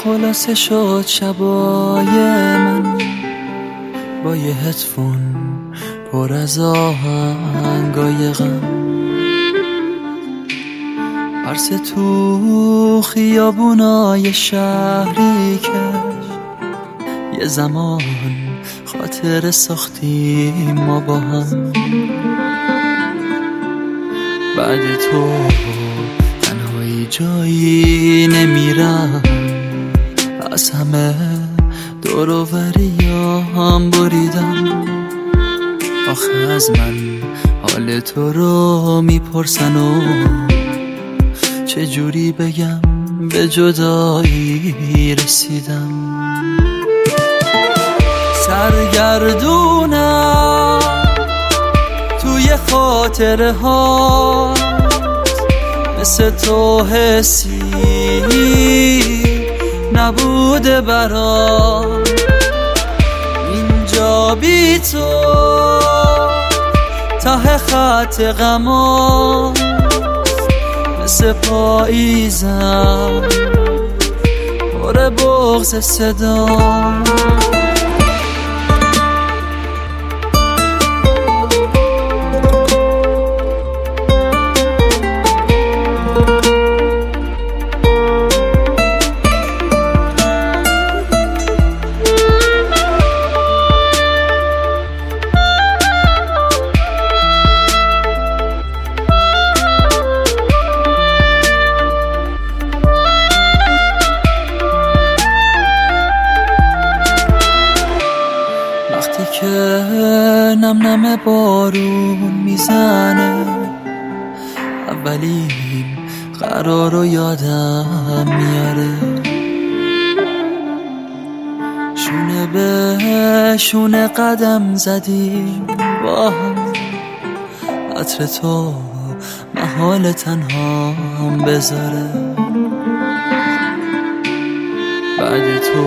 خلاصه شد شبای من با یه هدفون پر از آهنگای غم، عرص تو خیابونای شهری که یه زمان خاطر ساختیم ما با هم. بعد تو تنهایی جایی نمیرم، از همه دور و بریام بریدم. آخه از من حال تو رو میپرسن و چجوری بگم به جدایی رسیدم. سرگردونم توی خاطره ها، مثل تو حسی نبوده برام. اینجا بی تو ته خط غما، مثل پاییزم پر بغض صدا. وقتی که نم نم بارون میزنه، اولین قرار رو یادم میاره. شونه به شونه قدم زدیم با هم، عطر تو محال تنهام بذاره. بعد تو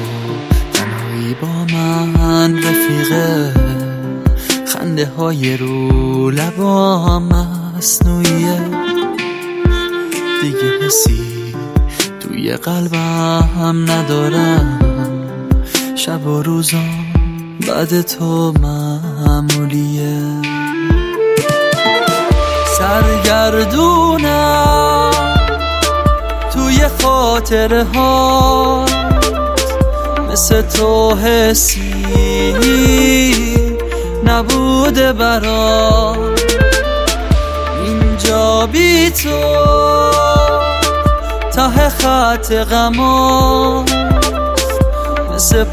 با من رفیقه، خنده های رو لبام مصنوعیه. دیگه حسی توی قلبم ندارم، شب و روزام بعد تو معمولیه. سرگردونم توی خاطره ها، مثل تو حسی نبوده برام. اینجا بی تو ته خط غما، مثل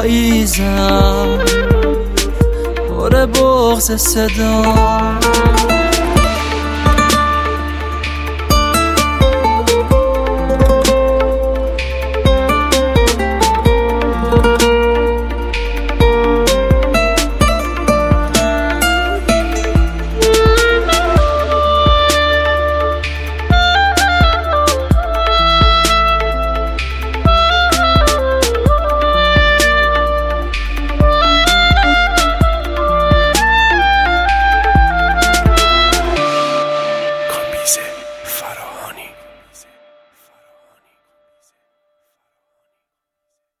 پاییزم پر بغض صدا.